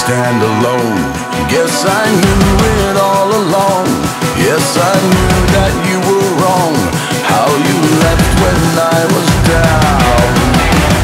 stand alone. Guess I knew it all along. Yes, I knew that you were wrong. How you left when I was down.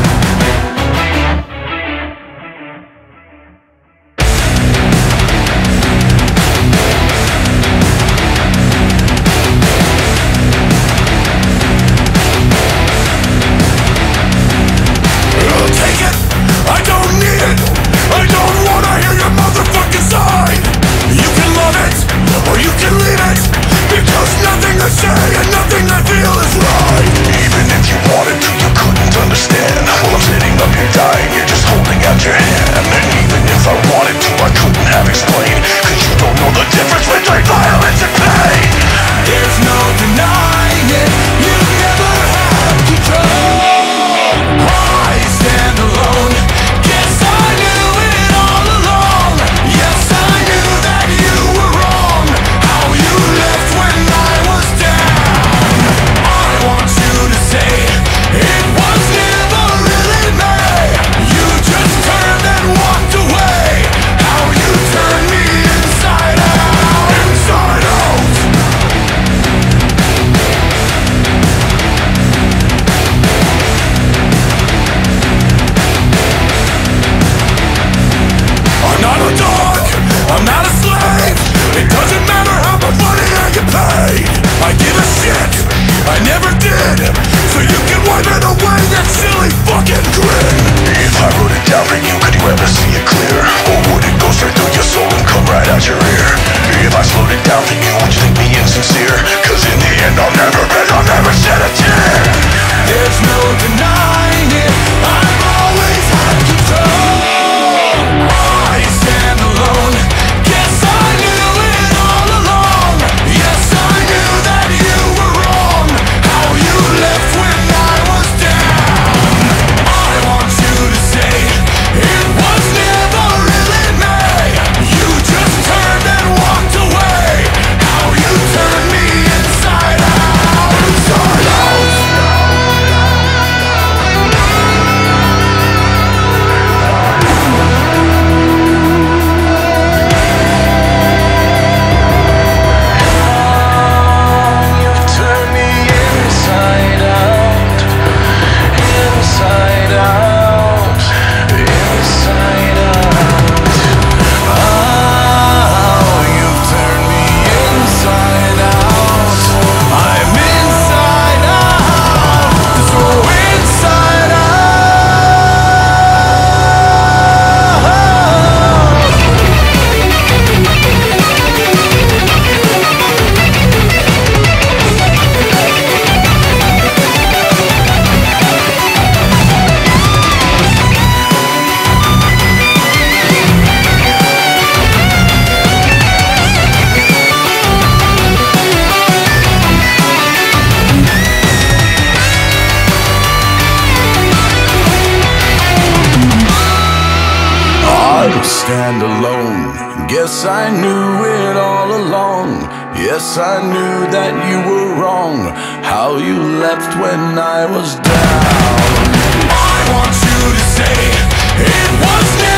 Stand alone. Guess I knew it all along. Yes, I knew that you were wrong. How you left when I was down. I want you to say it was never